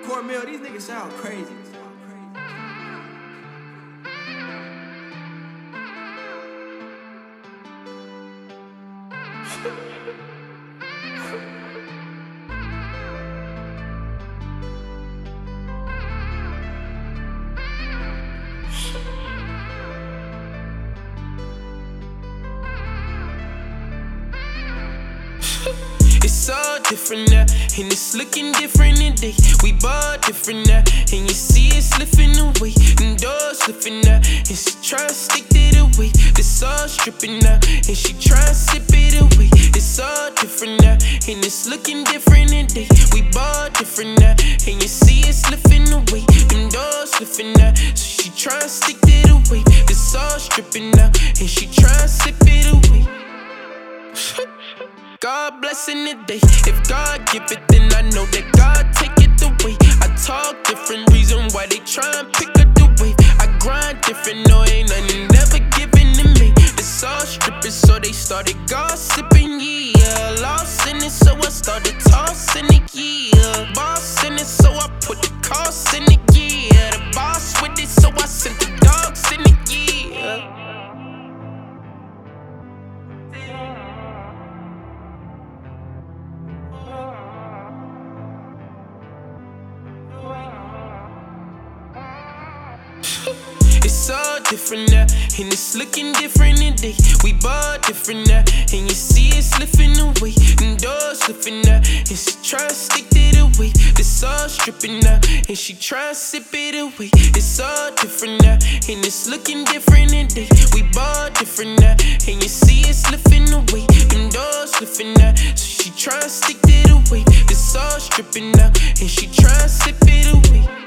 Cornmeal, these niggas sound crazy. It's all different now, and it's looking different today. We bought different now, and you see it slipping away. And doors slipping now, and she tryna stick it away. This all stripping now, and she tryna sip it away. It's all different now, and it's looking different today. We bought different now, and you see it slipping away. Them doors slipping now, so she tryna stick it away. This all stripping now, and she tryna sip it away. God blessing the day. If God give it, then I know that God take it away. I talk different, reason why they try and pick up the weight. I grind different, no ain't nothing never given to me. It's all stripping, so they started gossiping, yeah. Lost in it, so I started tossing it, yeah. Boss in it, so I put the cost in it, yeah. The boss with it, so I sent the dogs in it, yeah. It's all different now, and it's looking different today. We bought different now, and you see it slipping away. And doors slipping now, and she tryna stick it away. This all stripping now, and she tryna sip it away. It's all different now, and it's looking different today. We bought different now, and you see it slipping away. Them doors slipping now, so she tryna stick it away. This all stripping now, and she tryna sip it away.